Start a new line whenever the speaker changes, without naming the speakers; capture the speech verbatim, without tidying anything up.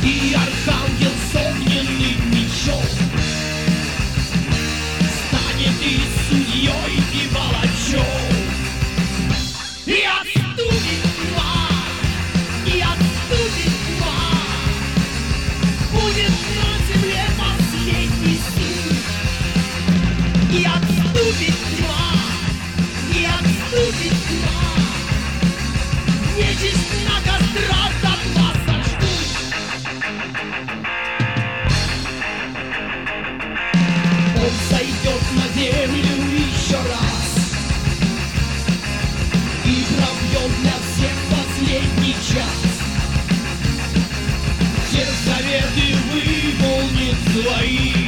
И архангел с огненным мечом станет и судьей, и палачом. И отступит тьма, и отступит тьма. Будет на земле последний суд. И отступит тьма, и отступит тьма. Нечисть на кострах дотла сожгут. Он сойдет на землю еще раз и пробьет для всех последний час. Все заветы выполнит свои.